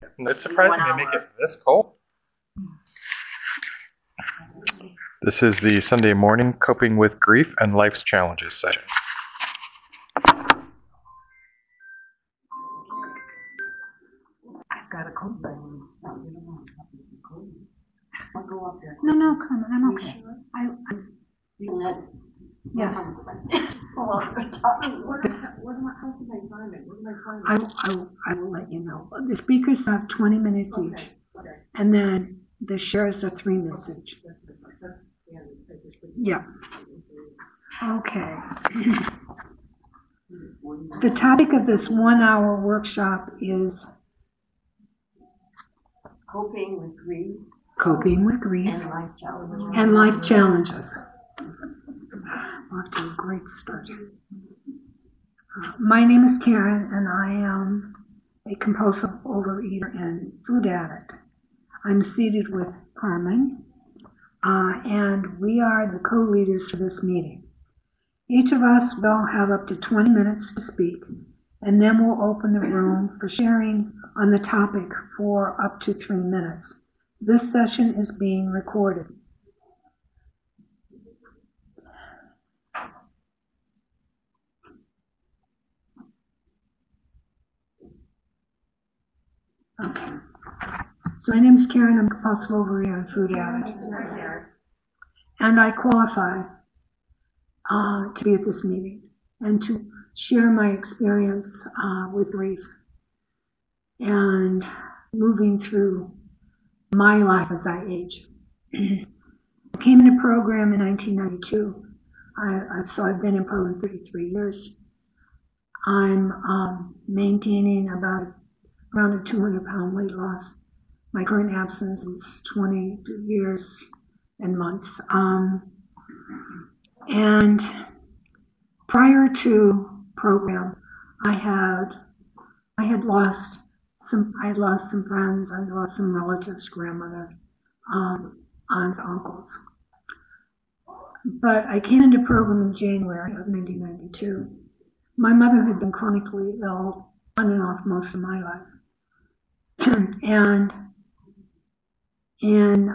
It's surprising they make it this cold. This is the Sunday morning Coping with Grief and Life's Challenges session. I've got a cold button. I'll go up there. No, come on, I'm okay. Sure? I'm yes. Well, how can I find it? Where can I find it? I will let you know. The speakers have 20 minutes each, and then the shares are 3 minutes each. Yeah. Okay. The topic of this 1-hour workshop is Coping with grief coping with grief and life challenges. and life challenges. Off to a great start. My name is Karen, and I am a compulsive overeater and food addict. I'm seated with Carmen, and we are the co-leaders for this meeting. Each of us will have up to 20 minutes to speak, and then we'll open the room for sharing on the topic for up to 3 minutes. This session is being recorded. Okay. So my name is Karen. I'm a compulsive overeater and food addict. And I qualify to be at this meeting and to share my experience with grief and moving through my life as I age. I came into program in 1992. So I've been in program 33 years. I'm maintaining about around a 200-pound weight loss. My current abstinence is 20 years and months. And prior to program, I had lost some friends, I lost some relatives, grandmother, aunts, uncles. But I came into program in January of 1992. My mother had been chronically ill on and off most of my life. And in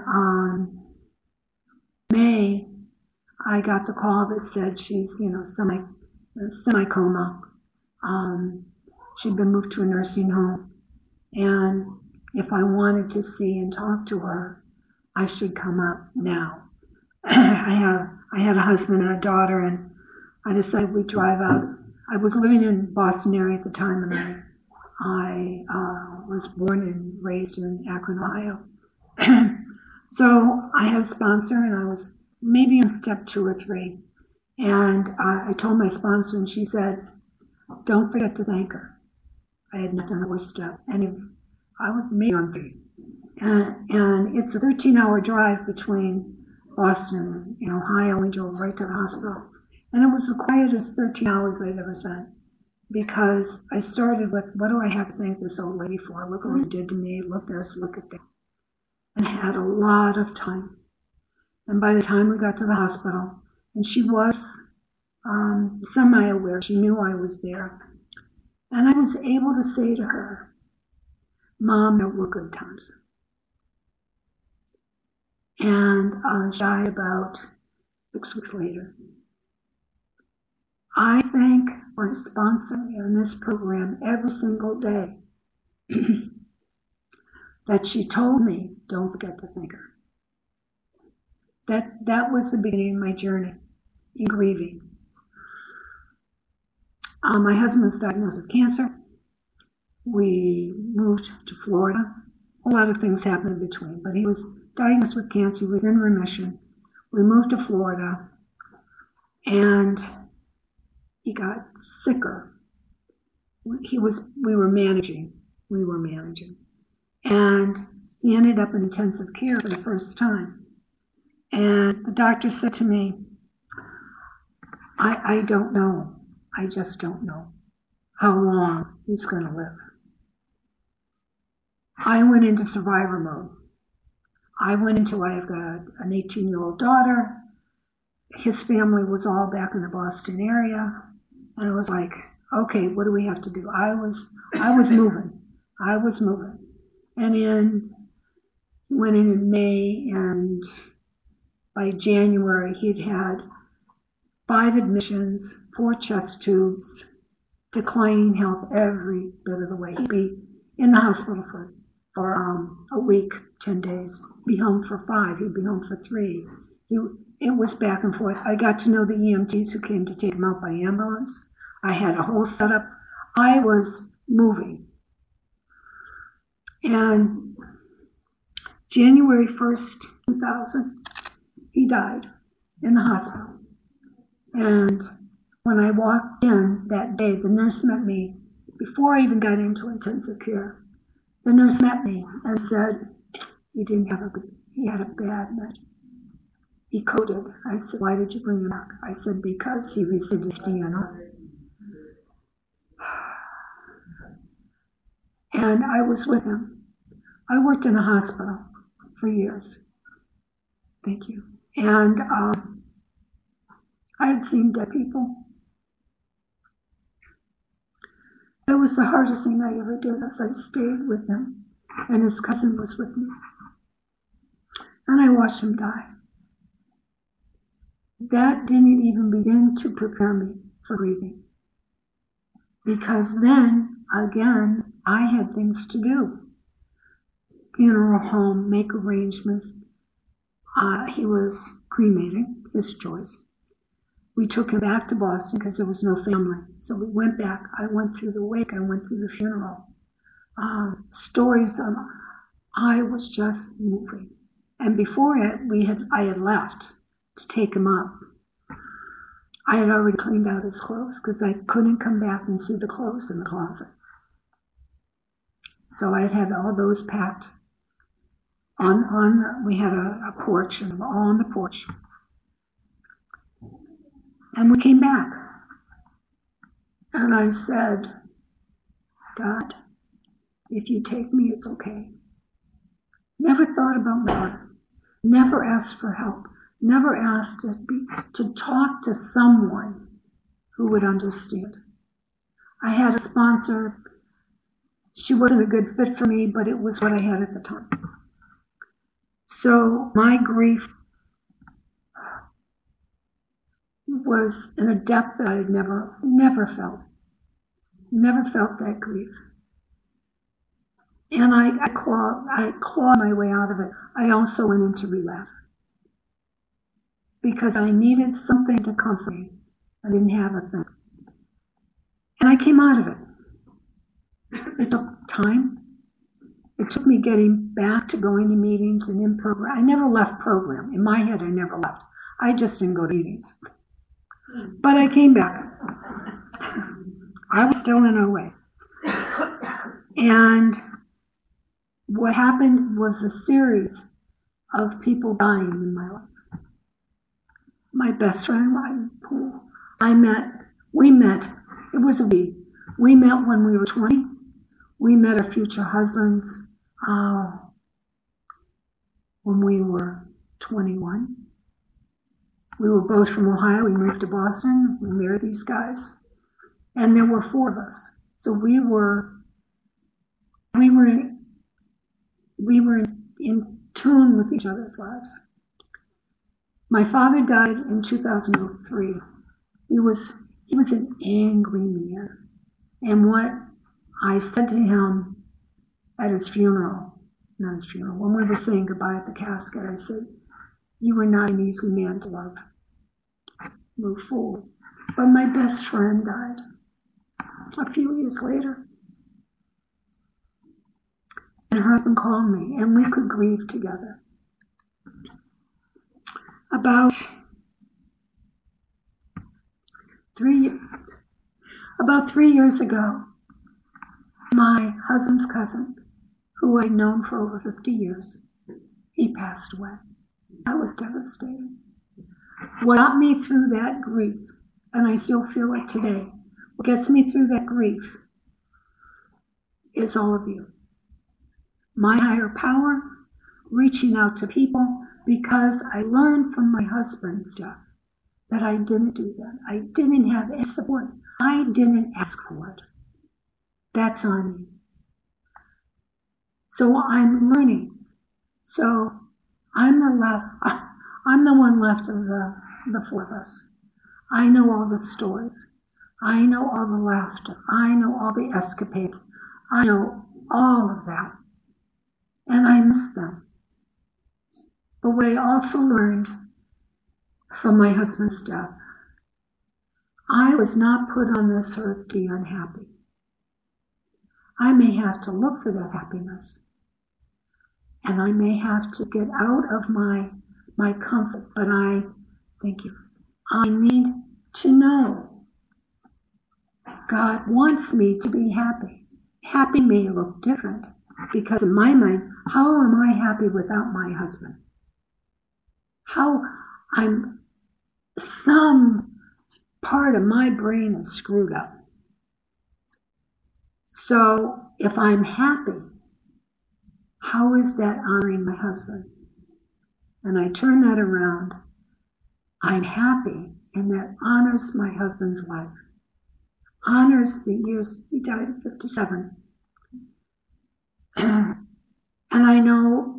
May, I got the call that said she's, semi-coma. She'd been moved to a nursing home. And if I wanted to see and talk to her, I should come up now. I had a husband and a daughter, and I decided we'd drive out. I was living in Boston area at the time, and I was born and raised in Akron, Ohio. So I had a sponsor, and I was maybe on step 2 or 3. And I told my sponsor, and she said, "Don't forget to thank her." I had not done the first step, and I was maybe on 3. And it's a 13-hour drive between Boston and Ohio. We drove right to the hospital. And it was the quietest 13 hours I'd ever spent, because I started with, what do I have to thank this old lady for? Look what she did to me. Look this, look at that. And had a lot of time. And by the time we got to the hospital, and she was semi-aware, she knew I was there. And I was able to say to her, "Mom, there were good times." And she died about 6 weeks later. I thank my sponsor in this program every single day that she told me, "Don't forget to thank her." That was the beginning of my journey in grieving. My husband was diagnosed with cancer. We moved to Florida. A lot of things happened in between, but he was diagnosed with cancer. He was in remission. We moved to Florida, and he got sicker. We were managing, and he ended up in intensive care for the first time. And the doctor said to me, I don't know. I just don't know how long he's going to live." I went into survivor mode. I've got an 18-year-old daughter. His family was all back in the Boston area. And it was like, okay, what do we have to do? I was moving. And went in May, and by January he'd had 5 admissions, 4 chest tubes, declining health every bit of the way. He'd be in the hospital for a week, 10 days, be home for 5, he'd be home for 3. It was back and forth. I got to know the EMTs who came to take him out by ambulance. I had a whole setup. I was moving. And January 1st, 2000, he died in the hospital. And when I walked in that day, the nurse met me. Before I even got into intensive care, the nurse met me and said, he had a bad night. He coded. I said, why did you bring him back? I said, because he received his DNR. And I was with him. I worked in a hospital for years. Thank you. And I had seen dead people. It was the hardest thing I ever did, as I stayed with him, and his cousin was with me. And I watched him die. That didn't even begin to prepare me for grieving. Because then, again, I had things to do. Funeral home, make arrangements. He was cremated, his choice. We took him back to Boston because there was no family. So we went back. I went through the wake. I went through the funeral. Stories of, I was just moving. And before it, I had left to take him up. I had already cleaned out his clothes because I couldn't come back and see the clothes in the closet. So I had all those packed. We had a porch, and all on the porch. And we came back. And I said, God, if you take me, it's okay. Never thought about God. Never asked for help. Never asked to talk to someone who would understand. I had a sponsor. She wasn't a good fit for me, but it was what I had at the time. So my grief was in a depth that I had never felt. Never felt that grief. And I clawed my way out of it. I also went into relapse because I needed something to comfort me. I didn't have a thing. And I came out of it. It took time. It took me getting back to going to meetings and in program. I never left program. In my head, I never left. I just didn't go to meetings. But I came back. I was still in OA. And what happened was a series of people dying in my life. My best friend, we met, it was a we met when we were 20. We met our future husbands when we were 21. We were both from Ohio. We moved to Boston. We married these guys. And there were 4 of us. So we were in tune with each other's lives. My father died in 2003. He was an angry man. And what I said to him at his funeral, when we were saying goodbye at the casket, I said, you were not an easy man to love. Move forward. But my best friend died a few years later. And her husband called me, and we could grieve together. About 3 years ago, my husband's cousin, who I'd known for over 50 years, he passed away. I was devastated. What got me through that grief, and I still feel it today, what gets me through that grief is all of you. My higher power, reaching out to people, because I learned from my husband's death that I didn't do that. I didn't have any support. I didn't ask for it. That's on me. So I'm learning. So I'm the one left of the four of us. I know all the stories. I know all the laughter. I know all the escapades. I know all of that. And I miss them. But what I also learned from my husband's death, I was not put on this earth to be unhappy. I may have to look for that happiness. And I may have to get out of my comfort. But thank you. I need to know God wants me to be happy. Happy may look different because in my mind, how am I happy without my husband? Some part of my brain is screwed up. So if I'm happy, how is that honoring my husband? And I turn that around. I'm happy, and that honors my husband's life. Honors the years he died at 57. And I know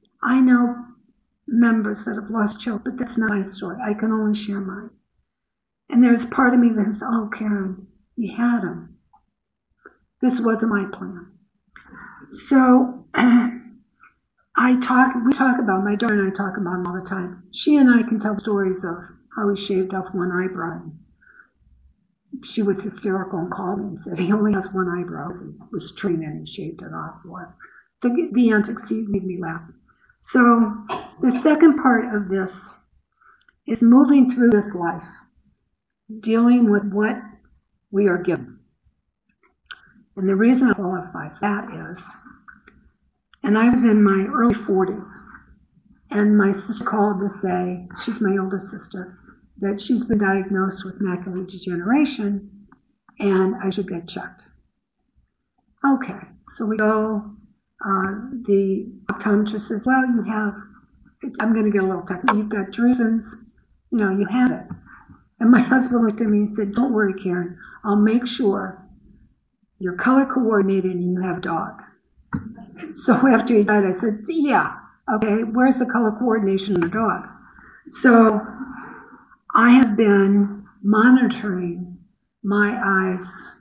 members that have lost children, but that's not my story. I can only share mine. And there's part of me that says, oh, Karen, you had him. This wasn't my plan. So my daughter and I talk about him all the time. She and I can tell stories of how he shaved off one eyebrow. She was hysterical and called me and said he only has one eyebrow. He was trained and he shaved it off. The antics made me laugh. So the second part of this is moving through this life, dealing with what we are given. And the reason I qualify for that is, and I was in my early 40s, and my sister called to say, she's my older sister, that she's been diagnosed with macular degeneration and I should get checked. Okay, so we go, the optometrist says, well, I'm going to get a little technical, you've got drusen's, you have it. And my husband looked at me and said, don't worry, Karen, I'll make sure you're color coordinated and you have a dog. So after he died, I said, yeah, okay, where's the color coordination of the dog? So I have been monitoring my eyes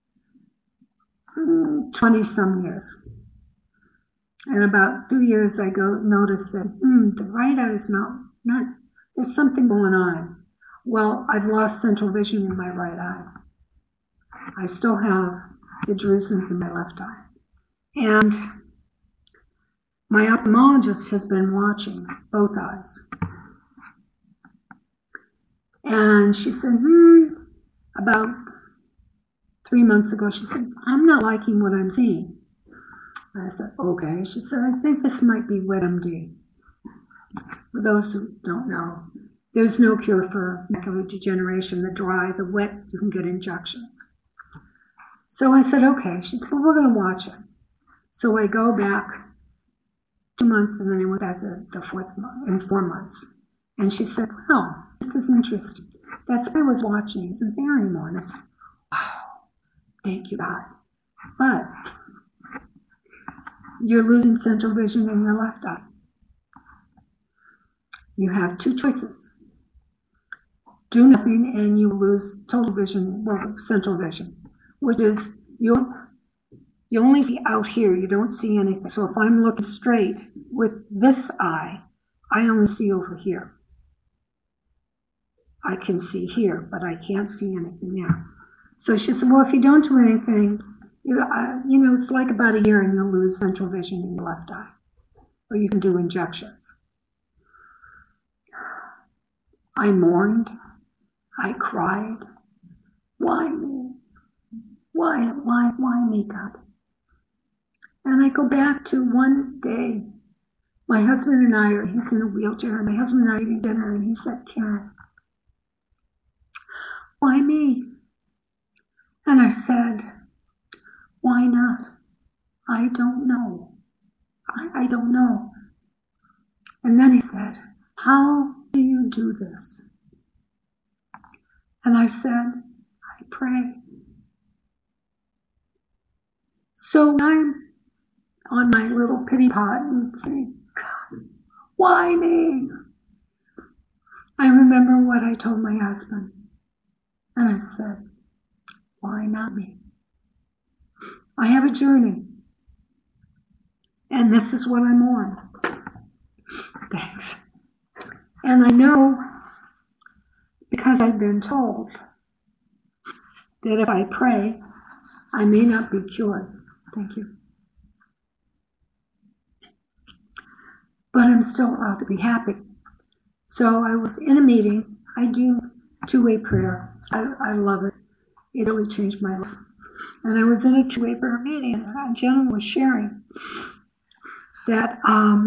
20-some years. And about 2 years I noticed that the right eye is not, there's something going on. Well, I've lost central vision in my right eye. I still have the drusen's in my left eye. And my ophthalmologist has been watching both eyes. And she said, about 3 months ago, she said, I'm not liking what I'm seeing. I said, okay. She said, I think this might be wet MD. For those who don't know, there's no cure for macular degeneration. The dry, the wet, you can get injections. So I said, okay. She said, well, we're going to watch it. So I go back 2 months, and then I went back the fourth month, in 4 months. And she said, well, this is interesting. That's why I was watching. He isn't there anymore. And I said, wow, thank you, God. But you're losing central vision in your left eye. You have two choices. Do nothing and you lose total vision, central vision, which is you only see out here, you don't see anything. So if I'm looking straight with this eye, I only see over here. I can see here, but I can't see anything there. So she said, well, if you don't do anything, it's like about a year and you'll lose central vision in your left eye. Or you can do injections. I mourned. I cried. Why me? Why me, God? And I go back to one day. My husband and I, he's in a wheelchair, and my husband and I are eating dinner, and he said, Karen, why me? And I said, why not? I don't know. I don't know. And then he said, how do you do this? And I said, I pray. So on my little pity pot and say, God, why me? I remember what I told my husband. And I said, why not me? I have a journey. And this is what I'm on. Thanks. And I know, because I've been told, that if I pray, I may not be cured. Thank you. But I'm still allowed to be happy. So I was in a meeting. I do two-way prayer. I love it. It really changed my life. And I was in a two-way prayer meeting, and a gentleman was sharing that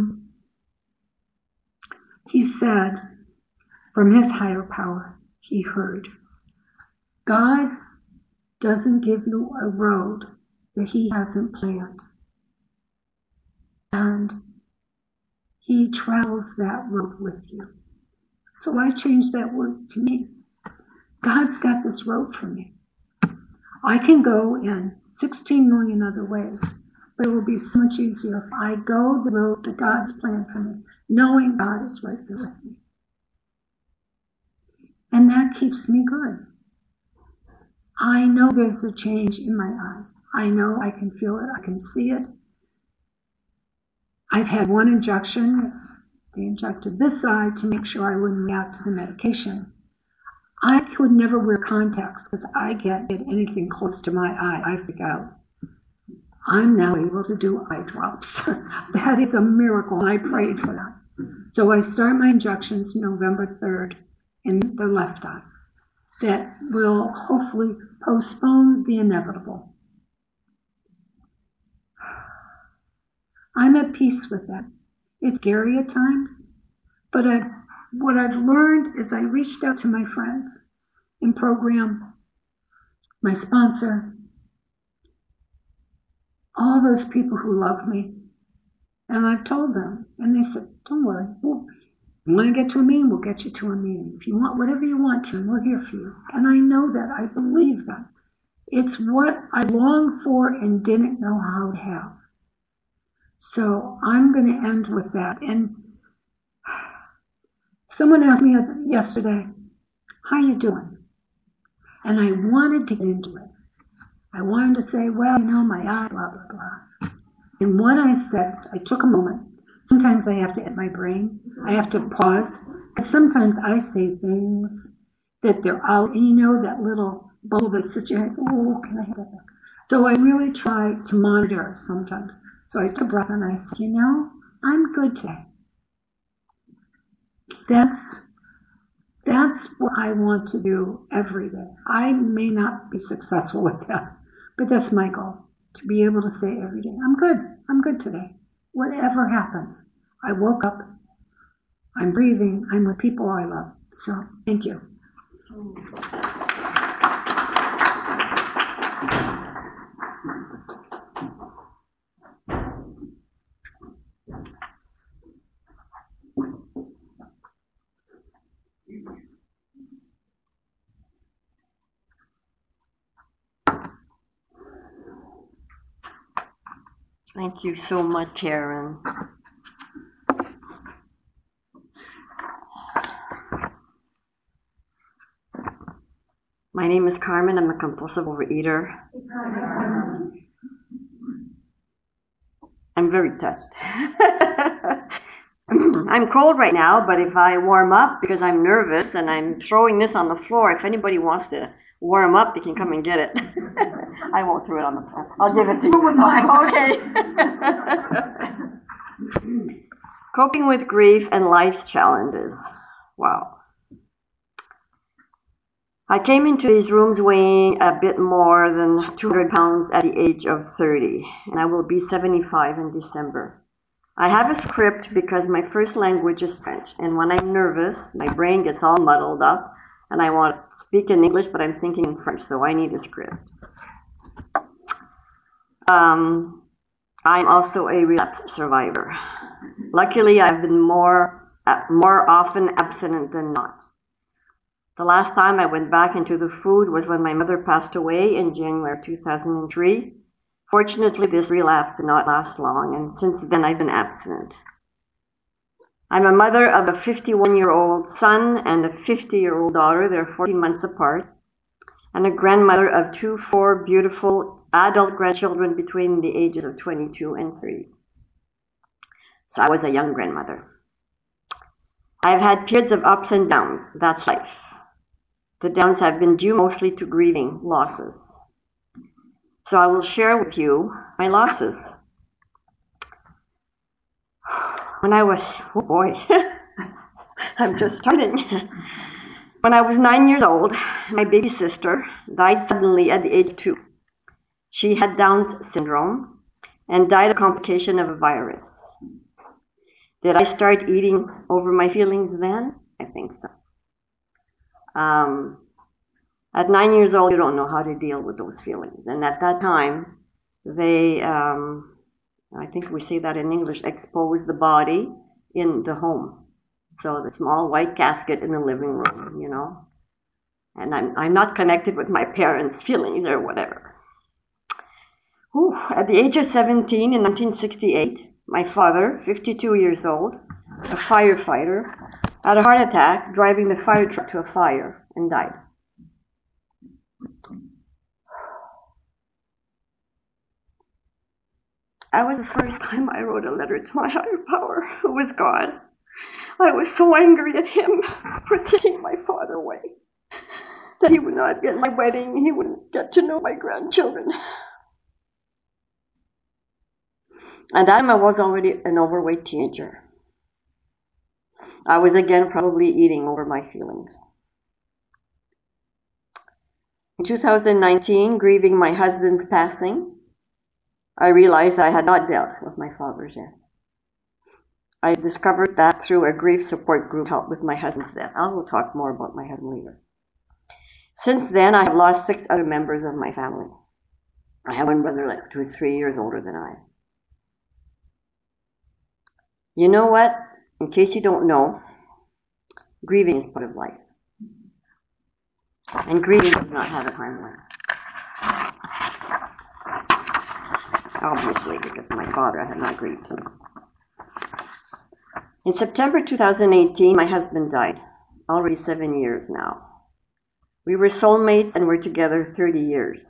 he said from his higher power, he heard, God doesn't give you a road that he hasn't planned. And he travels that road with you. So I changed that word to me. God's got this road for me. I can go in 16 million other ways, but it will be so much easier if I go the road that God's planned for me, knowing God is right there with me. And that keeps me good. I know there's a change in my eyes. I know I can feel it. I can see it. I've had one injection. They injected this eye to make sure I wouldn't react to the medication. I could never wear contacts because I get anything close to my eye, I freak out. I'm now able to do eye drops. That is a miracle, and I prayed for that. So I start my injections November 3rd in the left eye. That will hopefully postpone the inevitable. I'm at peace with that. It's scary at times, but what I've learned is I reached out to my friends in program, my sponsor, all those people who love me, and I've told them, and they said, don't worry, you want to get to a meeting, we'll get you to a meeting. If you want whatever you want, Kim, we're here for you. And I know that, I believe that. It's what I longed for and didn't know how to have. So I'm going to end with that. And someone asked me yesterday, how you doing? And I wanted to get into it. I wanted to say, well, my eye, blah, blah, blah. And what I said, I took a moment. Sometimes I have to hit my brain. I have to pause. Sometimes I say things that they're out, and that little bubble that sits in your head, oh, can I have that back? So I really try to monitor sometimes. So I took a breath and I said, I'm good today. That's what I want to do every day. I may not be successful with that, but that's my goal, to be able to say every day, I'm good today. Whatever happens, I woke up, I'm breathing, I'm with people I love. So thank you. Thank you so much, Karen. My name is Carmen. I'm a compulsive overeater. I'm very touched. I'm cold right now, but if I warm up, because I'm nervous and I'm throwing this on the floor, if anybody wants to warm up, they can come and get it. I won't throw it on the floor. I'll give it to you. Okay. Coping with grief and life's challenges. Wow. I came into these rooms weighing a bit more than 200 pounds at the age of 30, and I will be 75 in December. I have a script because my first language is French, and when I'm nervous, my brain gets all muddled up, and I want to speak in English, but I'm thinking in French, so I need a script. I'm also a relapse survivor. Luckily, I've been more often abstinent than not. The last time I went back into the food was when my mother passed away in January 2003. Fortunately, this relapse did not last long, and since then I've been abstinent. I'm a mother of a 51-year-old son and a 50-year-old daughter. They're 14 months apart. And a grandmother of 4 beautiful adult grandchildren between the ages of 22 and 30. So I was a young grandmother. I've had periods of ups and downs. That's life. The downs have been due mostly to grieving losses. So I will share with you my losses. When I was, oh boy, I'm just starting. When I was 9 years old, my baby sister died suddenly at the age of 2. She had Down's syndrome and died of a complication of a virus. Did I start eating over my feelings then? I think so. At 9 years old, you don't know how to deal with those feelings. And at that time, they, I think we say that in English, expose the body in the home. So the small white casket in the living room, you know. And I'm not connected with my parents' feelings or whatever. Whew. At the age of 17 in 1968, my father, 52 years old, a firefighter, had a heart attack driving the fire truck to a fire and died. That was the first time I wrote a letter to my higher power, who was God. I was so angry at him for taking my father away, that he would not get my wedding, he wouldn't get to know my grandchildren. At that time, I was already an overweight teenager. I was again probably eating over my feelings. In 2019, grieving my husband's passing, I realized I had not dealt with my father's death. I discovered that through a grief support group help with my husband's death. I will talk more about my husband later. Since then, I have lost 6 other members of my family. I have one brother who is 3 years older than I. You know what? In case you don't know, grieving is part of life. And grieving does not have a timeline. Obviously, because my father, I had not grieved him. In September 2018, my husband died, already 7 years now. We were soulmates and were together 30 years.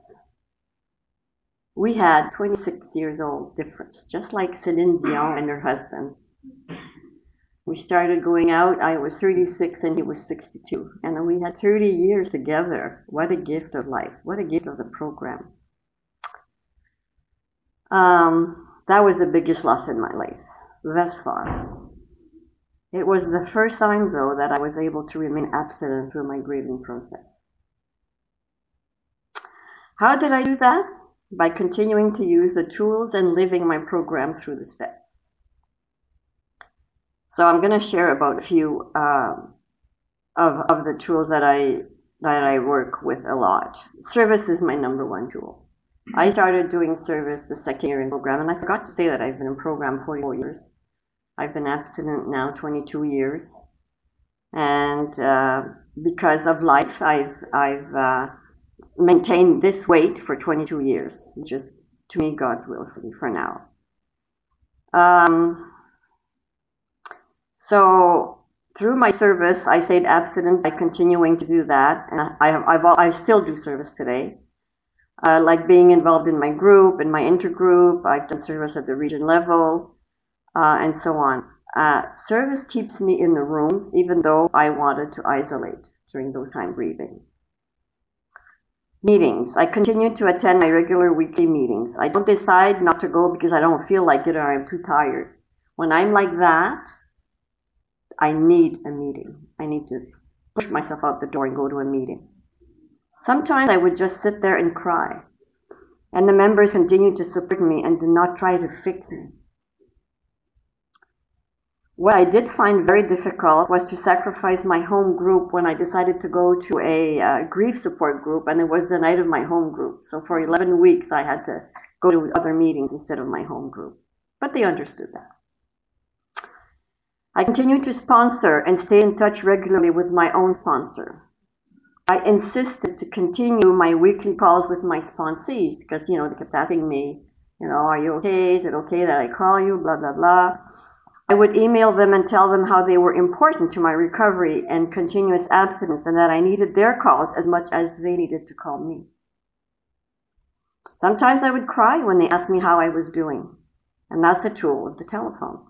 We had 26 years old difference, just like Celine Dion and her husband. We started going out, I was 36 and he was 62, and we had 30 years together. What a gift of life, what a gift of the program. That was the biggest loss in my life, thus far. It was the first time, though, that I was able to remain abstinent through my grieving process. How did I do that? By continuing to use the tools and living my program through the steps. So I'm going to share about a few of the tools that I work with a lot. Service is my number one tool. I started doing service the second year in program, and I forgot to say that I've been in program 44 years. I've been abstinent now 22 years, and because of life, I've maintained this weight for 22 years, which is, to me, God's will for me for now. So through my service, I stayed abstinent by continuing to do that, and I still do service today. Like being involved in my group, in my intergroup. I've done service at the region level, and so on. Service keeps me in the rooms, even though I wanted to isolate during those times grieving. Meetings. I continue to attend my regular weekly meetings. I don't decide not to go because I don't feel like it or I'm too tired. When I'm like that, I need a meeting. I need to push myself out the door and go to a meeting. Sometimes I would just sit there and cry, and the members continued to support me and did not try to fix me. What I did find very difficult was to sacrifice my home group when I decided to go to a grief support group, and it was the night of my home group. So for 11 weeks, I had to go to other meetings instead of my home group. But they understood that. I continued to sponsor and stay in touch regularly with my own sponsor. I insisted to continue my weekly calls with my sponsees because, they kept asking me, Are you okay? Is it okay that I call you? Blah, blah, blah. I would email them and tell them how they were important to my recovery and continuous abstinence, and that I needed their calls as much as they needed to call me. Sometimes I would cry when they asked me how I was doing, and that's the tool of the telephone.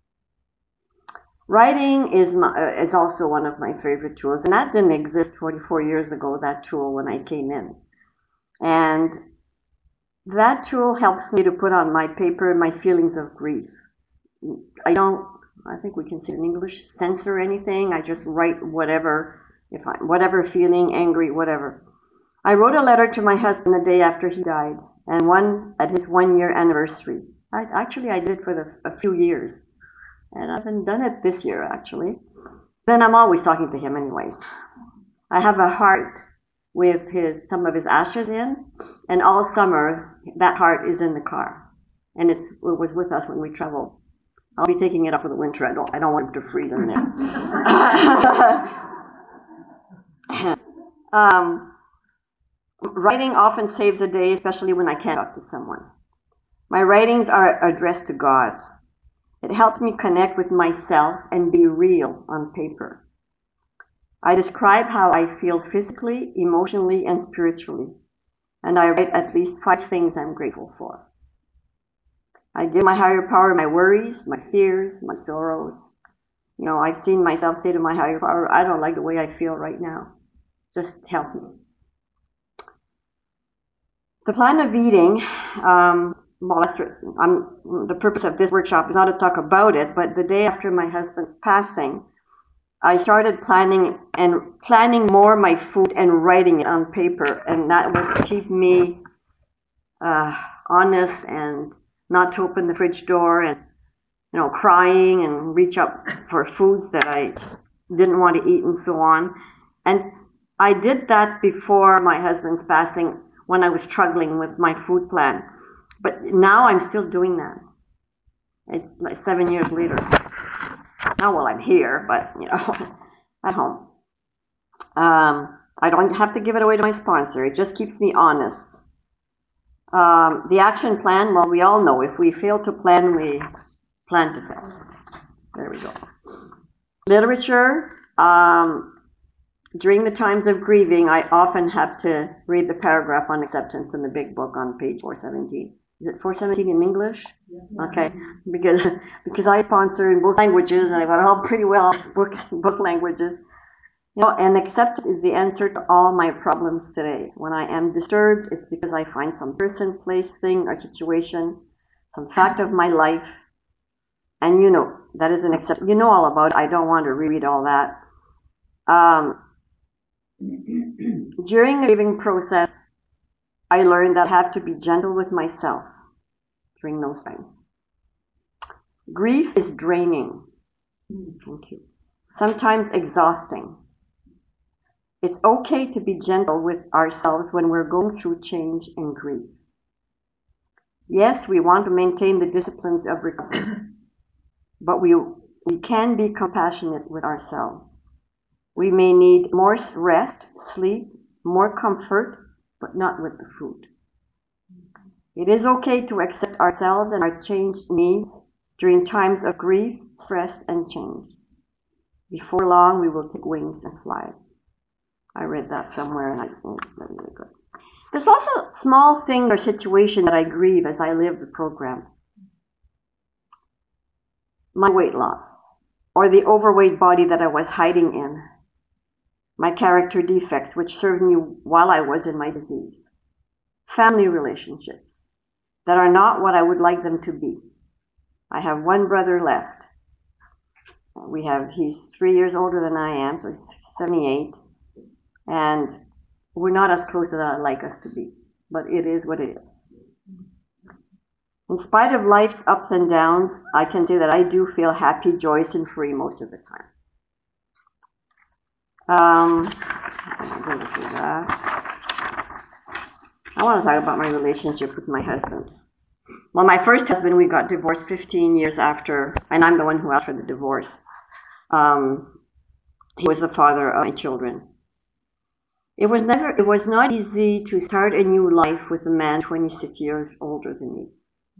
Writing is also one of my favorite tools, and that didn't exist 44 years ago, that tool, when I came in. And that tool helps me to put on my paper my feelings of grief. I think we can say in English, censor anything. I just write whatever feeling, angry, whatever. I wrote a letter to my husband the day after he died, and one at his 1-year anniversary. I did for a few years, and I haven't done it this year, actually. Then I'm always talking to him anyways. I have a heart with some of his ashes in, and all summer that heart is in the car, and it was with us when we traveled. I'll be taking it up for the winter. I don't want him to freeze in there. Writing often saves the day, especially when I can't talk to someone. My writings are addressed to God. It helps me connect with myself and be real on paper. I describe how I feel physically, emotionally, and spiritually, and I write at least 5 things I'm grateful for. I give my higher power my worries, my fears, my sorrows. I've seen myself say to my higher power, I don't like the way I feel right now. Just help me. The plan of eating, the purpose of this workshop is not to talk about it, but the day after my husband's passing, I started planning more my food and writing it on paper, and that was to keep me honest and not to open the fridge door and crying and reach up for foods that I didn't want to eat and so on. And I did that before my husband's passing when I was struggling with my food plan. But now I'm still doing that. It's like 7 years later. Not while I'm here, but at home. I don't have to give it away to my sponsor. It just keeps me honest. The action plan, well, we all know if we fail to plan, we plan to fail. There we go. Literature. During the times of grieving, I often have to read the paragraph on acceptance in the big book on page 417. Is it 417 in English? Yeah. Okay, because I sponsor in both languages, and I've got all pretty well book languages. And acceptance is the answer to all my problems today. When I am disturbed, it's because I find some person, place, thing, or situation, some fact of my life, and that is an acceptance. You know all about it. I don't want to reread all that. During the grieving process, I learned that I have to be gentle with myself during those times. Grief is draining. Thank you. Sometimes exhausting. It's okay to be gentle with ourselves when we're going through change and grief. Yes, we want to maintain the disciplines of recovery, but we can be compassionate with ourselves. We may need more rest, sleep, more comfort, but not with the food. It is okay to accept ourselves and our changed needs during times of grief, stress, and change. Before long, we will take wings and fly. I read that somewhere, and I think it's really good. There's also small things or situations that I grieve as I live the program. My weight loss, or the overweight body that I was hiding in. My character defects, which served me while I was in my disease. Family relationships that are not what I would like them to be. I have one brother left. He's 3 years older than I am, so he's 78. And we're not as close as I'd like us to be. But it is what it is. In spite of life's ups and downs, I can say that I do feel happy, joyous, and free most of the time. I want to talk about my relationship with my husband. Well, my first husband, we got divorced 15 years after, and I'm the one who asked for the divorce. He was the father of my children. It was not easy to start a new life with a man 26 years older than me.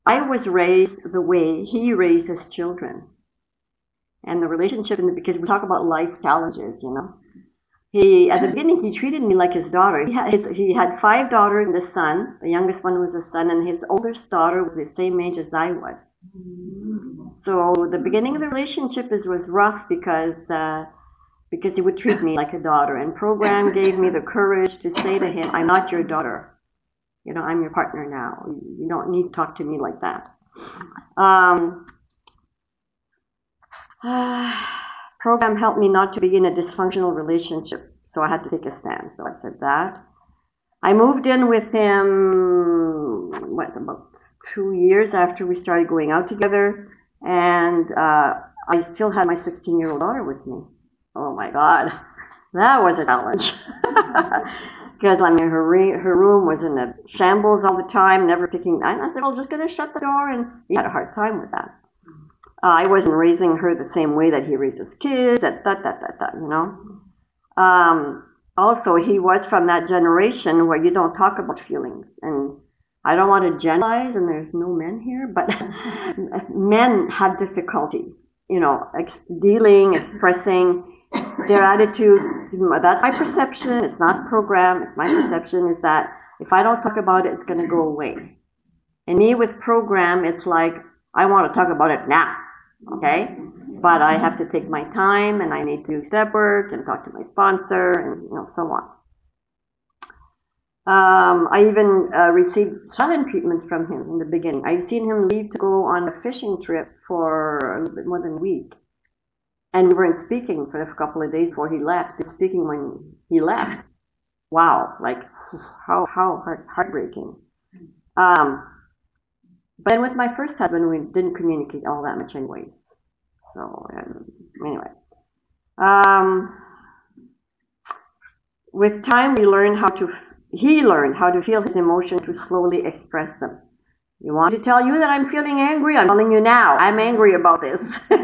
I was raised the way he raised his children. And the relationship, because we talk about life challenges, you know. At the beginning, he treated me like his daughter. He had 5 daughters and a son. The youngest one was a son, and his oldest daughter was the same age as I was. So the beginning of the relationship was rough because he would treat me like a daughter. And program gave me the courage to say to him, "I'm not your daughter. You know, I'm your partner now. You don't need to talk to me like that." Program helped me not to be in a dysfunctional relationship, so I had to take a stand. So I said that. I moved in with him, about 2 years after we started going out together, and I still had my 16-year-old daughter with me. Oh my God, that was a challenge. Because I mean, her room was in a shambles all the time, never picking. I said, "Well, just gonna shut the door," and he had a hard time with that. I wasn't raising her the same way that he raised his kids, you know. Also, he was from that generation where you don't talk about feelings. And I don't want to generalize, and there's no men here, but men have difficulty, you know, expressing their attitude. That's my perception. It's not program. It's my perception is that if I don't talk about it, it's going to go away. And me with program, it's like, I want to talk about it now. Okay, but I have to take my time, and I need to do step work and talk to my sponsor, and you know, so on. I even received silent treatments from him in the beginning. I've seen him leave to go on a fishing trip for a little bit more than a week, and we weren't speaking for a couple of days before he left. But speaking when he left. Wow, like how heartbreaking. But then with my first husband, we didn't communicate all that much anyway. So anyway, with time, he learned how to feel his emotions, to slowly express them. You want me to tell you that I'm feeling angry? I'm telling you now. I'm angry about this.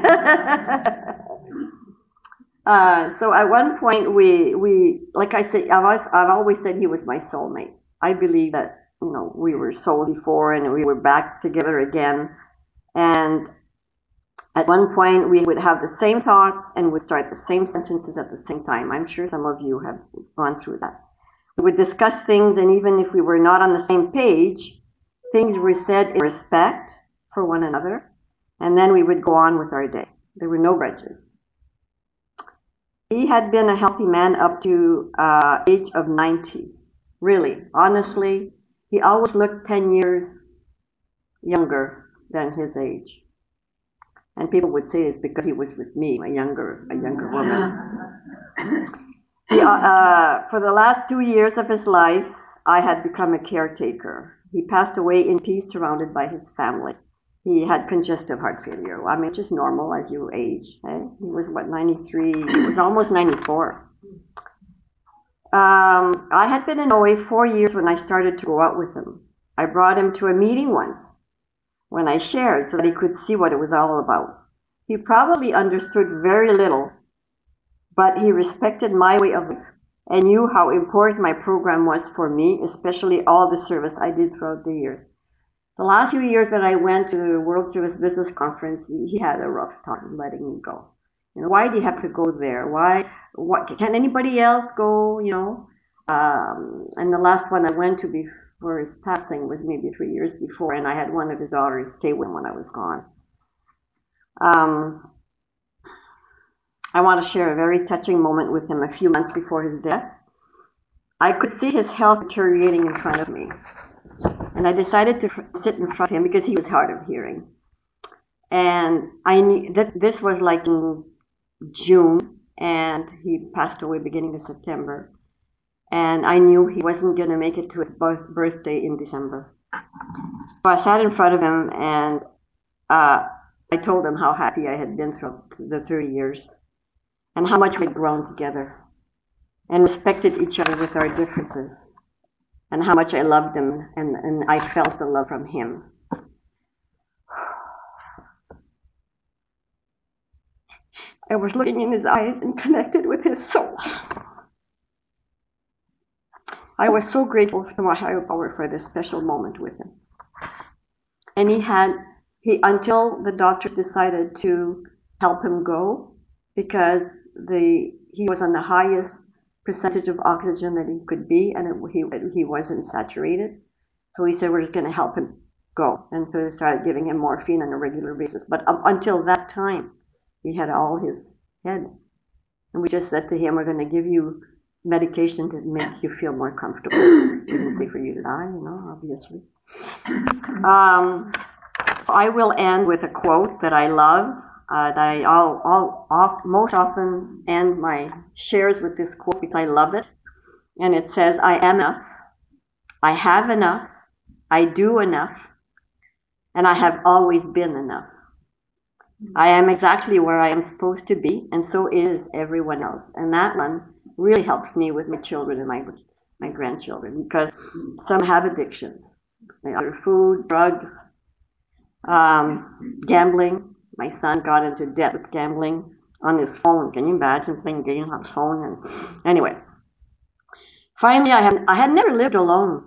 So at one point, we like I said, I've always said he was my soulmate. I believe that. You know, we were soul before and we were back together again. And at one point we would have the same thoughts and would start the same sentences at the same time. I'm sure some of you have gone through that. We would discuss things, and even if we were not on the same page, things were said in respect for one another, and then we would go on with our day. There were no grudges. He had been a healthy man up to age of 90. Really, honestly, he always looked 10 years younger than his age. And people would say it's because he was with me, a younger woman. For the last 2 years of his life, I had become a caretaker. He passed away in peace, surrounded by his family. He had congestive heart failure. I mean, which is normal as you age. Eh? He was, 93? He was almost 94. I had been in OA 4 years when I started to go out with him. I brought him to a meeting once when I shared so that he could see what it was all about. He probably understood very little, but he respected my way of life and knew how important my program was for me, especially all the service I did throughout the years. The last few years that I went to the World Service Business Conference, he had a rough time letting me go. You know, why do you have to go there? What can anybody else go, you know? And the last one I went to before his passing was maybe 3 years before, and I had one of his daughters stay with him when I was gone. I want to share a very touching moment with him a few months before his death. I could see his health deteriorating in front of me, and I decided to sit in front of him because he was hard of hearing. And I knew that this was like in June, and he passed away beginning of September. And I knew he wasn't going to make it to his birthday in December. So I sat in front of him, and I told him how happy I had been through the 30 years and how much we'd grown together and respected each other with our differences, and how much I loved him and I felt the love from him. I was looking in his eyes and connected with his soul. I was so grateful to my higher power for this special moment with him. And until the doctors decided to help him go, because he was on the highest percentage of oxygen that he could be, and he wasn't saturated. So he said, we're just going to help him go. And so they started giving him morphine on a regular basis. But up until that time, he had all his head. And we just said to him, we're going to give you medication to make you feel more comfortable. We didn't say for you to die, obviously. So I will end with a quote that I love. That I most often end my shares with this quote because I love it. And it says, I am enough, I have enough, I do enough, and I have always been enough. I am exactly where I am supposed to be, and so is everyone else. And that one really helps me with my children and my grandchildren, because some have addictions. Either food, drugs, gambling. My son got into debt with gambling on his phone. Can you imagine playing games on his phone? And anyway, finally, I had never lived alone.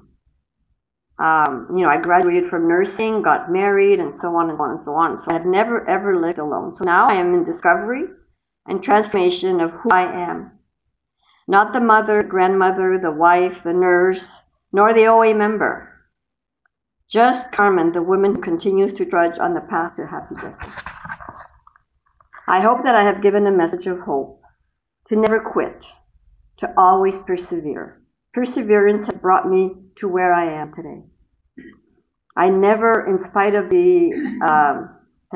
I graduated from nursing, got married, and so on and on and so on. So I have never ever lived alone. So now I am in discovery and transformation of who I am. Not the mother, grandmother, the wife, the nurse, nor the OA member. Just Carmen, the woman who continues to trudge on the path to happy justice. I hope that I have given a message of hope, to never quit, to always persevere. Perseverance has brought me to where I am today. I never, in spite of the,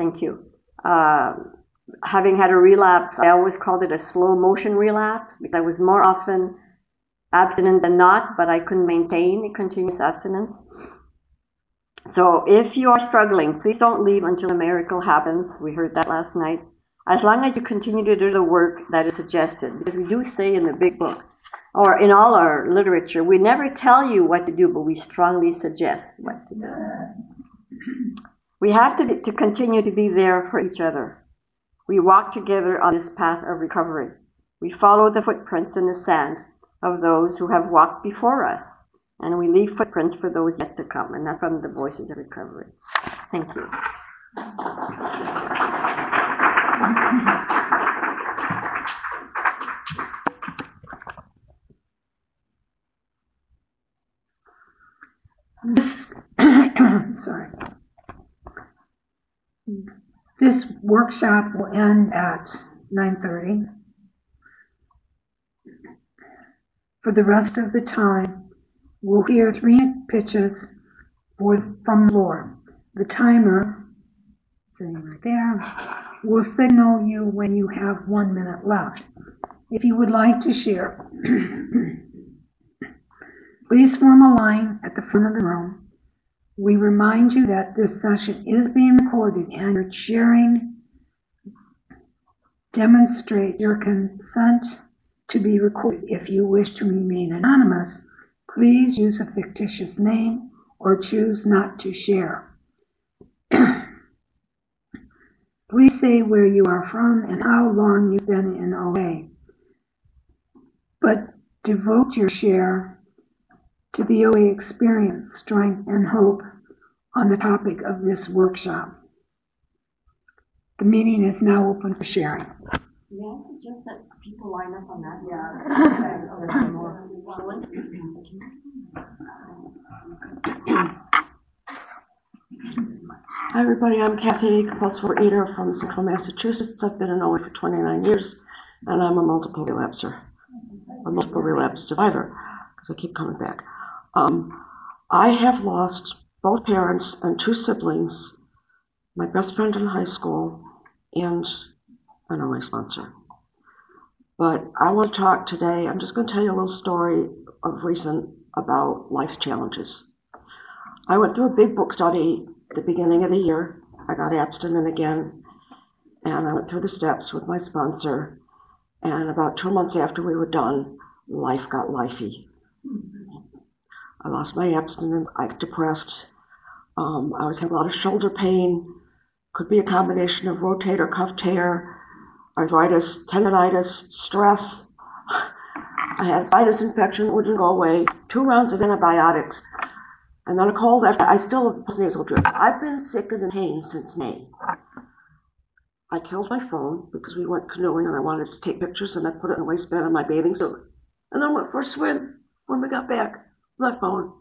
having had a relapse, I always called it a slow motion relapse, because I was more often abstinent than not, but I couldn't maintain a continuous abstinence. So if you are struggling, please don't leave until a miracle happens. We heard that last night. As long as you continue to do the work that is suggested, because we do say in the big book, or in all our literature, we never tell you what to do, but we strongly suggest what to do. We have to continue to be there for each other. We walk together on this path of recovery. We follow the footprints in the sand of those who have walked before us, and we leave footprints for those yet to come, and that's from the Voices of Recovery. Thank you. This workshop will end at 9:30. For the rest of the time, we'll hear 3 pitches from the Lord. The timer, sitting right there, will signal you when you have 1 minute left. If you would like to share, please form a line at the front of the room. We remind you that this session is being recorded, and your sharing demonstrates your consent to be recorded. If you wish to remain anonymous, please use a fictitious name or choose not to share. Please say where you are from and how long you've been in OA. But devote your share to the OA experience, strength, and hope on the topic of this workshop. The meeting is now open for sharing. May I suggest that people line up on that? Hi everybody, I'm Kathy, compulsive eater from Central Massachusetts. I've been in OA for 29 years, and I'm a multiple relapser, a multiple relapse survivor, because I keep coming back. I have lost both parents and 2 siblings, my best friend in high school, and an OA sponsor. But I want to talk today, I'm just going to tell you a little story of recent about life's challenges. I went through a big book study at the beginning of the year. I got abstinent again, and I went through the steps with my sponsor, and about 2 months after we were done, life got lifey. I lost my abstinence, I got depressed, I was having a lot of shoulder pain, could be a combination of rotator cuff tear, arthritis, tendonitis, stress. I had sinus infection that wouldn't go away, 2 rounds of antibiotics, and then a cold after. I still have nasal drip. I've been sick and in pain since May. I killed my phone because we went canoeing and I wanted to take pictures, and I put it in the waistband of my bathing suit. And then went for a swim. When we got back, my phone.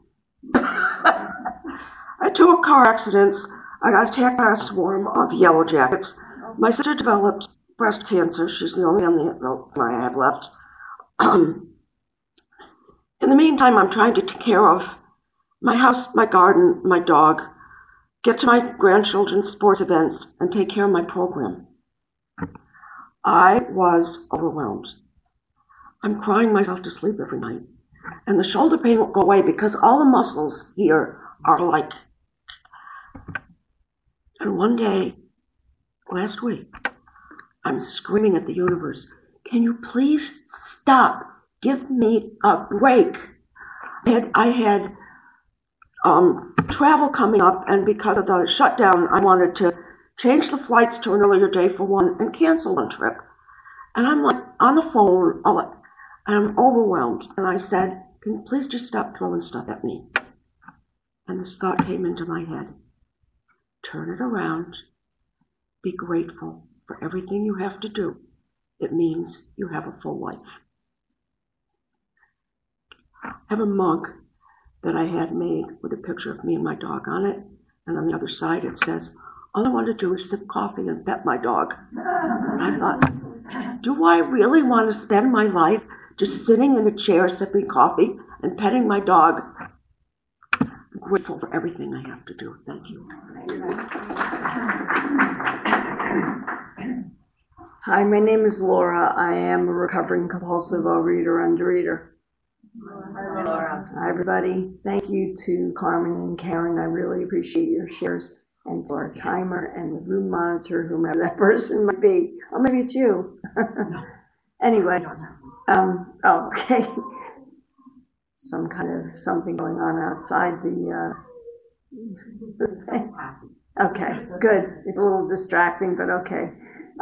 I 2 car accidents. I got attacked by a swarm of yellow jackets. My sister developed breast cancer. She's the only one I have left. In the meantime, I'm trying to take care of my house, my garden, my dog, get to my grandchildren's sports events, and take care of my program. I was overwhelmed. I'm crying myself to sleep every night. And the shoulder pain won't go away because all the muscles here are like. And one day, last week, I'm screaming at the universe, can you please stop? Give me a break. I had travel coming up, and because of the shutdown, I wanted to change the flights to an earlier day for one and cancel one trip. And I'm like on the phone, and I'm overwhelmed. And I said, can you please just stop throwing stuff at me? And this thought came into my head. Turn it around. Be grateful for everything you have to do. It means you have a full life. I have a mug that I had made with a picture of me and my dog on it. And on the other side it says, all I want to do is sip coffee and pet my dog. And I thought, do I really want to spend my life just sitting in a chair sipping coffee and petting my dog? I'm grateful for everything I have to do. Thank you. Hi, my name is Laura. I am a recovering compulsive overeater and undereater. Hi, Laura. Hi, everybody. Thank you to Carmen and Karen. I really appreciate your shares, and to our timer and the room monitor, whomever that person might be. Oh, maybe it's you. Anyway, okay. Some kind of something going on outside the. Okay, good. It's a little distracting, but okay.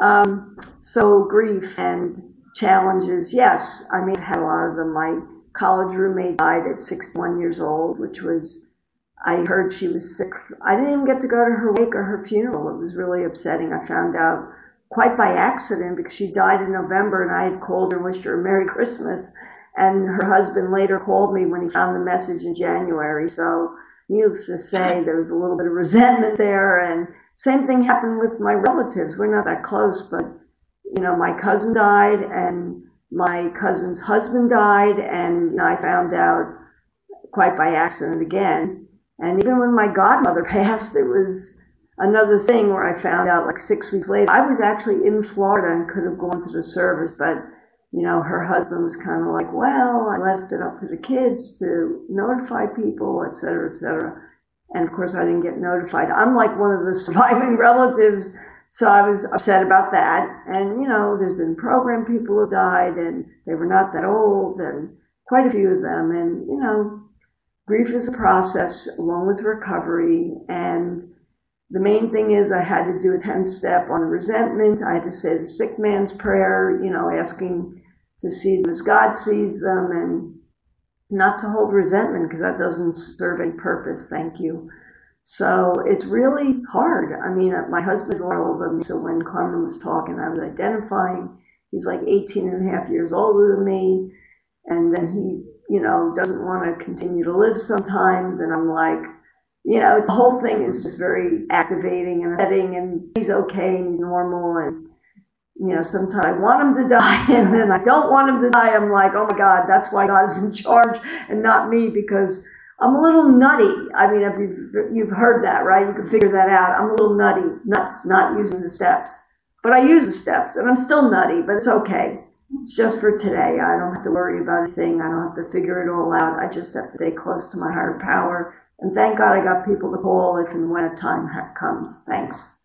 So grief and challenges. Yes, I mean, I've had a lot of them. My college roommate died at 61 years old, which was, I heard she was sick. I didn't even get to go to her wake or her funeral. It was really upsetting. I found out quite by accident because she died in November, and I had called her and wished her a Merry Christmas. And her husband later called me when he found the message in January. So needless to say, there was a little bit of resentment there. And same thing happened with my relatives. We're not that close, but, you know, my cousin died and my cousin's husband died, and, you know, I found out quite by accident again. And even when my godmother passed, it was another thing where I found out like 6 weeks later. I was actually in Florida and could have gone to the service, but, you know, her husband was kind of like, well, I left it up to the kids to notify people, et cetera, et cetera. And of course, I didn't get notified. I'm like one of the surviving relatives, so I was upset about that. And, you know, there's been program people who died, and they were not that old, and quite a few of them. And, you know, grief is a process along with recovery. And the main thing is I had to do a 10-step on the resentment. I had to say the sick man's prayer, you know, asking to see them as God sees them, and not to hold resentment because that doesn't serve any purpose. Thank you. So it's really hard. I mean, my husband's a lot older than me, so when Carmen was talking, I was identifying. He's like 18 and a half years older than me, and then he, you know, doesn't want to continue to live sometimes, and I'm like, you know, the whole thing is just very activating and upsetting, and he's okay and he's normal, and, you know, sometimes I want him to die and then I don't want him to die. I'm like, oh my God, that's why God's in charge and not me, because I'm a little nutty. I mean, if you've heard that, right? You can figure that out. I'm a little nutty, nuts, not using the steps. But I use the steps, and I'm still nutty, but it's okay. It's just for today. I don't have to worry about anything. I don't have to figure it all out. I just have to stay close to my higher power. And thank God I got people to call if and when a time comes. Thanks.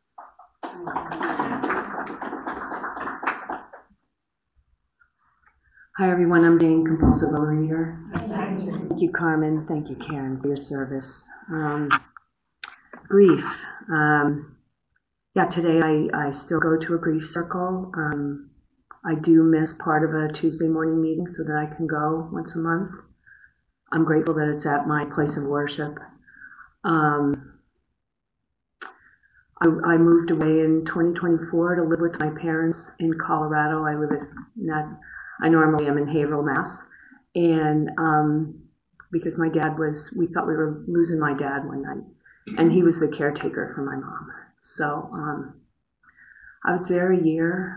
Hi everyone, I'm Jane, compulsive overeater. Thank you, Carmen. Thank you, Karen, for your service. Grief. Today I still go to a grief circle. I do miss part of a Tuesday morning meeting so that I can go once a month. I'm grateful that it's at my place of worship. Um, I moved away in 2024 to live with my parents in Colorado. I normally am in Haverhill, Mass. And because we thought we were losing my dad one night, and he was the caretaker for my mom. So I was there a year.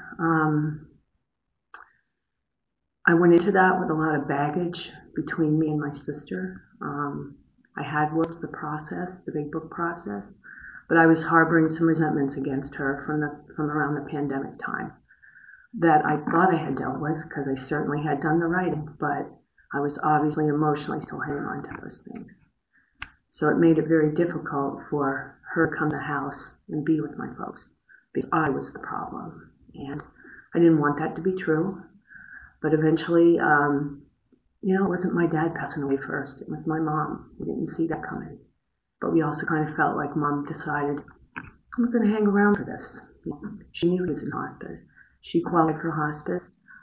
I went into that with a lot of baggage between me and my sister. I had worked the big book process, but I was harboring some resentments against her from around the pandemic time that I thought I had dealt with, because I certainly had done the writing, but I was obviously emotionally still hanging on to those things. So it made it very difficult for her to come to the house and be with my folks, because I was the problem. And I didn't want that to be true. But eventually, it wasn't my dad passing away first. It was my mom. We didn't see that coming. But we also kind of felt like Mom decided, I'm not going to hang around for this. She knew he was in hospice. She qualified for hospice.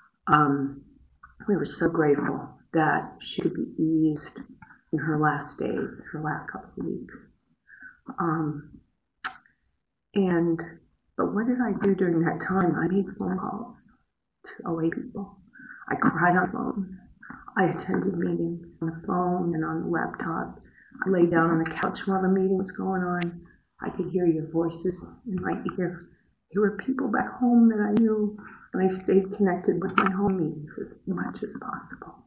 We were so grateful that she could be eased in her last days, her last couple of weeks. But what did I do during that time? I made phone calls to OA people. I cried on the phone. I attended meetings on the phone and on the laptop. I lay down on the couch while the meeting was going on. I could hear your voices in my ear. There were people back home that I knew, and I stayed connected with my home meetings as much as possible.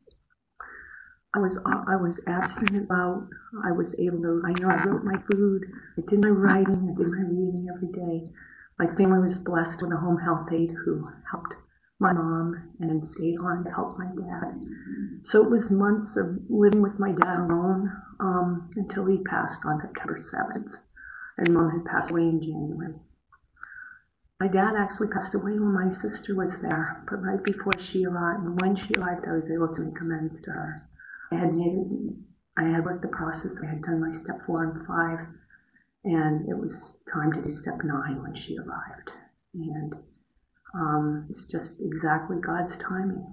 I was abstinent about. I wrote my food. I did my writing. I did my reading every day. My family was blessed with a home health aide who helped my mom and stayed on to help my dad. So it was months of living with my dad alone until he passed on September 7th. And Mom had passed away in January. My dad actually passed away when my sister was there, but right before she arrived, and when she arrived, I was able to make amends to her. I had worked the process. I had done my step 4 and 5, and it was time to do step 9 when she arrived. And it's just exactly God's timing.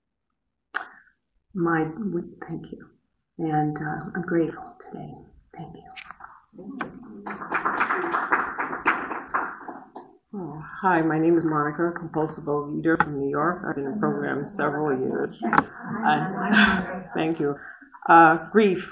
Thank you. And I'm grateful today. Thank you. Hi, my name is Monica, compulsive overeater from New York. I've been in the program several years. Thank you. Grief.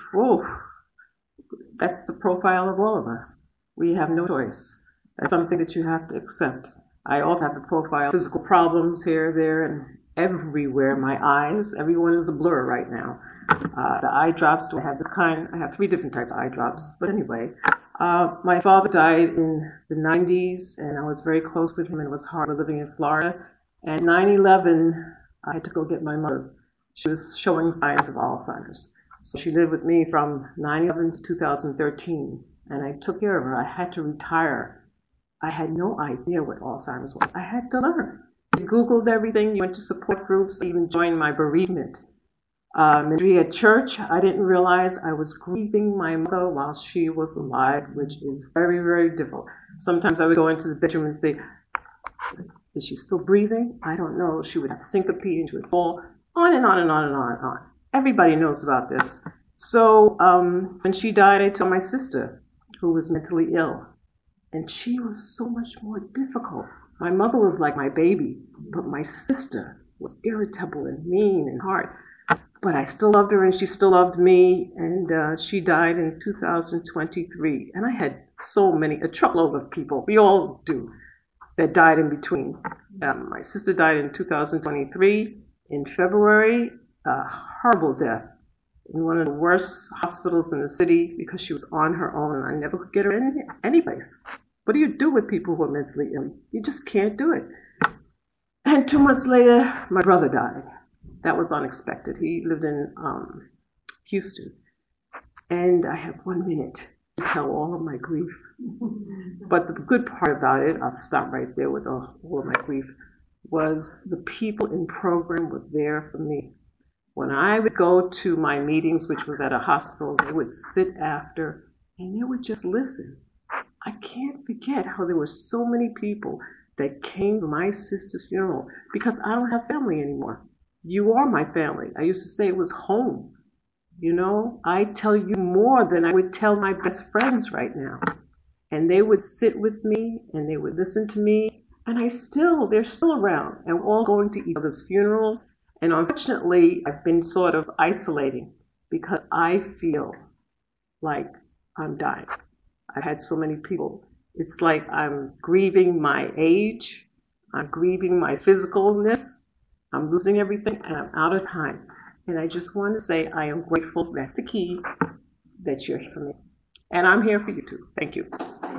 That's the profile of all of us. We have no choice. That's something that you have to accept. I also have the profile of physical problems here, there, and everywhere. My eyes, everyone is a blur right now. The eye drops, I have 3 different types of eye drops. But anyway, my father died in the 90s, and I was very close with him, and it was hard living in Florida. And 9/11, I had to go get my mother. She was showing signs of Alzheimer's. So she lived with me from 9/11 to 2013, and I took care of her. I had to retire. I had no idea what Alzheimer's was. I had to learn. I Googled everything, went to support groups, even joined my bereavement ministry at church. I didn't realize I was grieving my mother while she was alive, which is very, very difficult. Sometimes I would go into the bedroom and say, is she still breathing? I don't know. She would have syncope and she would fall on and on and on and on and on. Everybody knows about this. So when she died, I told my sister, who was mentally ill. And she was so much more difficult. My mother was like my baby, but my sister was irritable and mean and hard. But I still loved her and she still loved me. And she died in 2023. And I had a truckload of people, we all do, that died in between. My sister died in 2023 in February, a horrible death in one of the worst hospitals in the city because she was on her own and I never could get her any place. What do you do with people who are mentally ill? You just can't do it. And 2 months later, my brother died. That was unexpected. He lived in Houston. And I have 1 minute to tell all of my grief. But the good part about it, I'll stop right there with all of my grief, was the people in program were there for me. When I would go to my meetings, which was at a hospital, they would sit after and they would just listen. I can't forget how there were so many people that came to my sister's funeral because I don't have family anymore. You are my family. I used to say it was home. You know, I tell you more than I would tell my best friends right now. And they would sit with me and they would listen to me. And they're still around. And we're all going to each other's funerals. And unfortunately, I've been sort of isolating because I feel like I'm dying. I've had so many people. It's like I'm grieving my age. I'm grieving my physicalness. I'm losing everything and I'm out of time. And I just want to say I am grateful, that's the key, that you're here for me. And I'm here for you too. Thank you.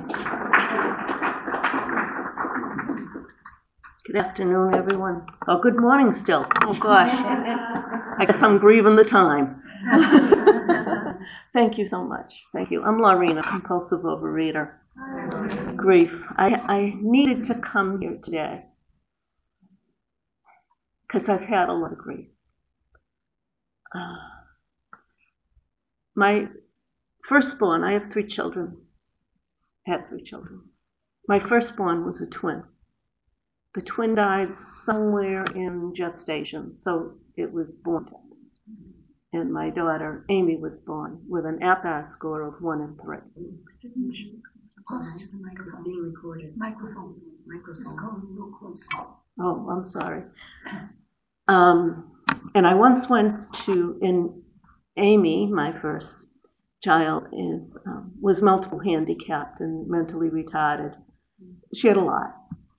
Good afternoon, everyone. Oh, good morning still. Oh, gosh. I guess I'm grieving the time. Thank you so much. Thank you. I'm Lorena, compulsive overeater. Grief. I needed to come here today because I've had a lot of grief. My firstborn, I have 3 children. My firstborn was a twin. The twin died somewhere in gestation, so it was born dead. And my daughter, Amy, was born with an APAS score of 1 in 3. Close to the microphone. Being recorded. Microphone. Just go a little closer. Oh, I'm sorry. And I once went to, Amy, my first child, was multiple handicapped and mentally retarded. She had a lot.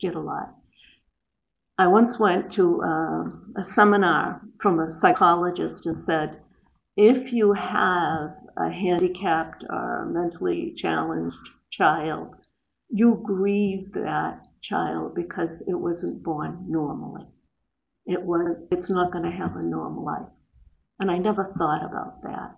I once went to a seminar from a psychologist and said, if you have a handicapped or mentally challenged child, you grieve that child because it wasn't born normally. It's not going to have a normal life. And I never thought about that.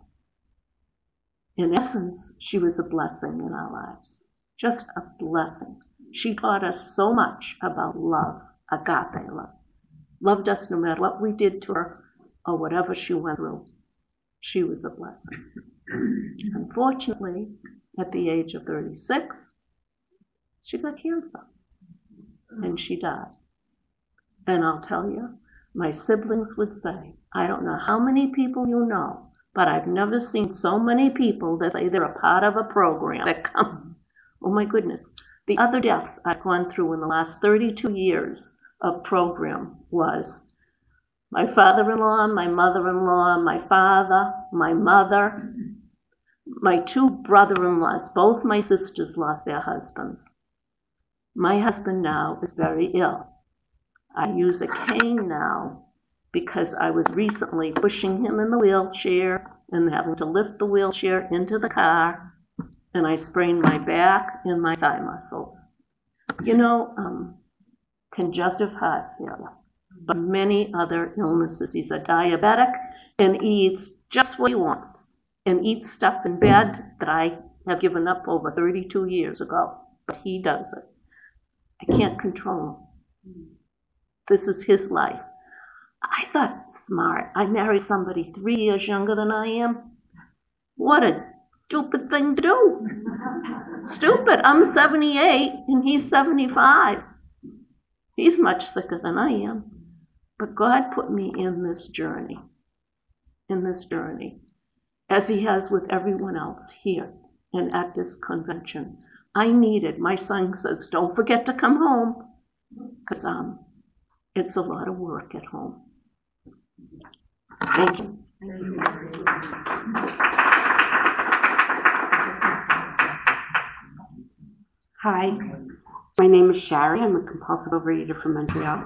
In essence, she was a blessing in our lives. Just a blessing. She taught us so much about love, agape love. Loved us no matter what we did to her or whatever she went through. She was a blessing. Unfortunately, at the age of 36, she got cancer. And she died. And I'll tell you, my siblings would say, I don't know how many people you know, but I've never seen so many people that say they're a part of a program that come. Oh my goodness. The other deaths I've gone through in the last 32 years of program was my father-in-law, my mother-in-law, my father, my mother, my 2 brother-in-laws. Both my sisters lost their husbands. My husband now is very ill. I use a cane now because I was recently pushing him in the wheelchair and having to lift the wheelchair into the car, and I sprained my back and my thigh muscles. You know, congestive heart failure, but many other illnesses. He's a diabetic and eats just what he wants and eats stuff in bed that I have given up over 32 years ago, but he does it. I can't control him. This is his life. I thought, smart. I married somebody 3 years younger than I am. What a stupid thing to do. Stupid. I'm 78 and he's 75. He's much sicker than I am. But God put me in this journey, as he has with everyone else here and at this convention. My son says, don't forget to come home, because it's a lot of work at home. Thank you. Hi, my name is Shari. I'm a compulsive overeater from Montreal.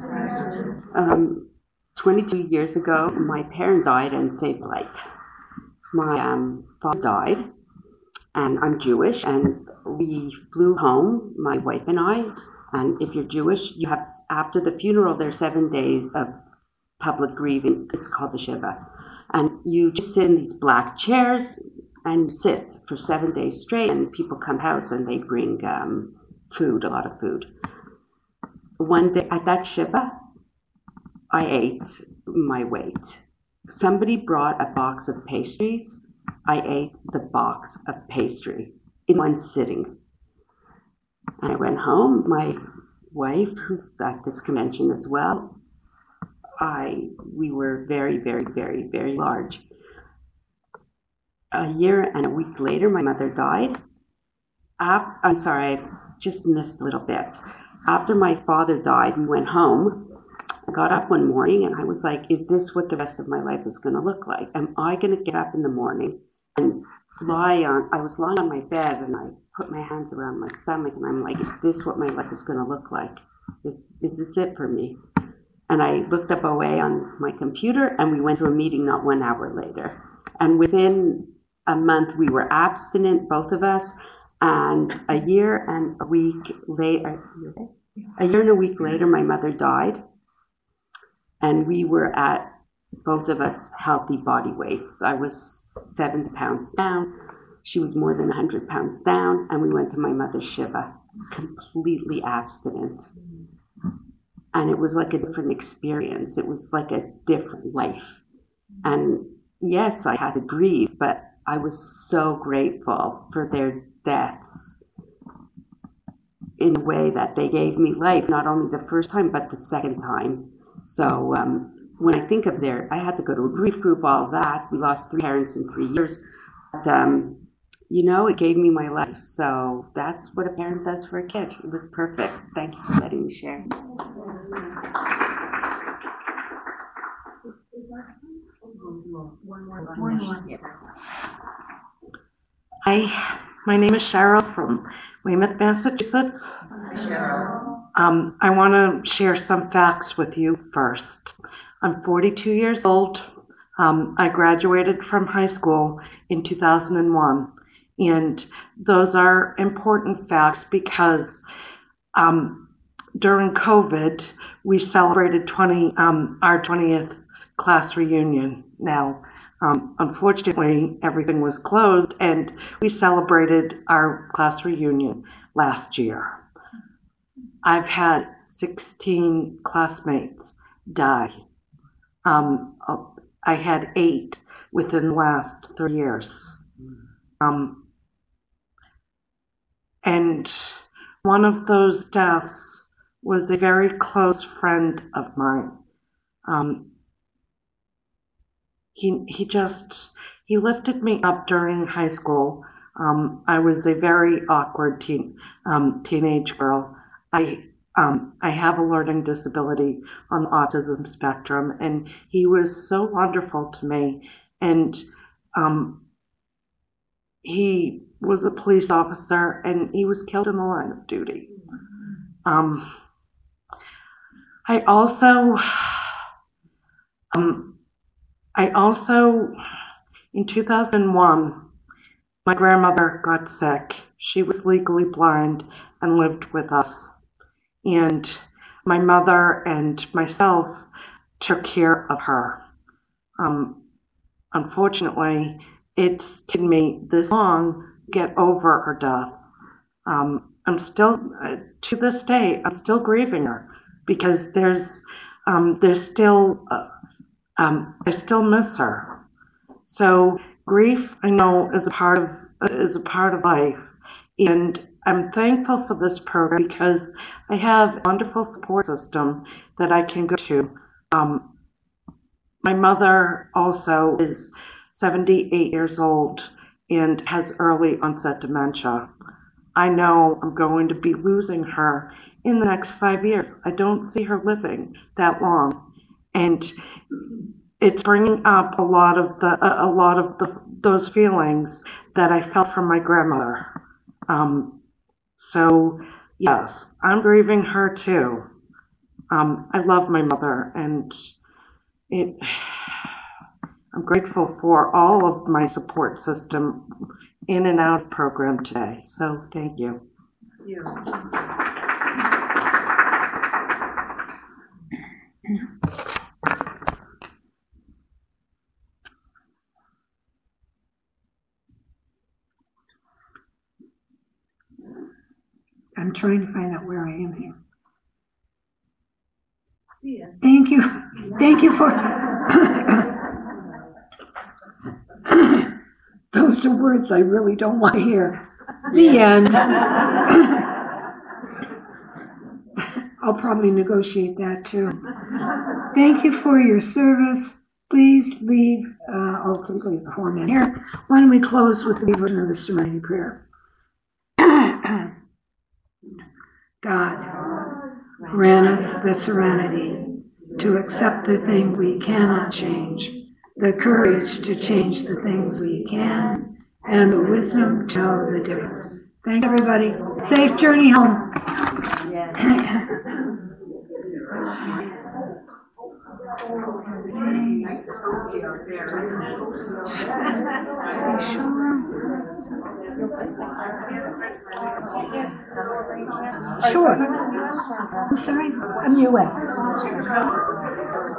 22 years ago, my parents died and saved life. My father died, and I'm Jewish, and we flew home, my wife and I. And if you're Jewish, you have, after the funeral, there's 7 days of public grieving. It's called the Shiva. And you just sit in these black chairs and sit for 7 days straight, and people come house and they bring food, a lot of food. One day at that Shiva, I ate my weight. Somebody brought a box of pastries. I ate the box of pastry in one sitting. And I went home. My wife, who's at this convention as well, we were very, very, very, very large. a year and a week later, my mother died. I'm sorry, I just missed a little bit. After my father died, we went home. I got up one morning and I was like, is this what the rest of my life is going to look like? Am I going to get up in the morning and I was lying on my bed and I put my hands around my stomach and I'm like, is this what my life is going to look like? Is this it for me? And I looked up OA on my computer and we went to a meeting not 1 hour later. And within a month, we were abstinent, both of us. And a year and a week later, my mother died. And we were at, both of us, healthy body weights. I was 70 pounds down. She was more than 100 pounds down. And we went to my mother's Shiva, completely abstinent. And it was like a different experience. It was like a different life. And yes, I had to grieve, but I was so grateful for their deaths in a way that they gave me life, not only the first time, but the second time. So when I think of I had to go to a grief group, all that. We lost 3 parents in 3 years. But, it gave me my life. So that's what a parent does for a kid. It was perfect. Thank you for letting me share. One more. Hi, my name is Cheryl from Weymouth, Massachusetts. I want to share some facts with you first. I'm 42 years old. I graduated from high school in 2001, and those are important facts because during COVID, we celebrated our 20th class reunion. Now, unfortunately, everything was closed, and we celebrated our class reunion last year. I've had 16 classmates die. I had 8 within the last 3 years. And one of those deaths was a very close friend of mine. He lifted me up during high school. I was a very awkward teenage girl. I have a learning disability on the autism spectrum, and he was so wonderful to me. And he was a police officer, and he was killed in the line of duty. I also, in 2001, my grandmother got sick. She was legally blind and lived with us. And my mother and myself took care of her. Unfortunately, it's taken me this long to get over her death. I'm still, to this day, I'm still grieving her because there's still, I still miss her. So grief, I know, is a part of life, and I'm thankful for this program because I have a wonderful support system that I can go to. My mother also is 78 years old and has early onset dementia. I know I'm going to be losing her in the next 5 years. I don't see her living that long, and it's bringing up a lot of those feelings that I felt from my grandmother. So yes, I'm grieving her too. I love my mother, and I'm grateful for all of my support system in and out of program today. So thank you. I'm trying to find out where I am here. Yeah. Thank you. Thank you for those are words I really don't want to hear. The end. I'll probably negotiate that too. Thank you for your service. please leave, please leave the form in here. Why don't we close with the version of the Serenity Prayer? God, grant us the serenity to accept the things we cannot change, the courage to change the things we can, and the wisdom to know the difference. Thanks, everybody. Safe journey home. Sure. I'm sorry. I'm U.S.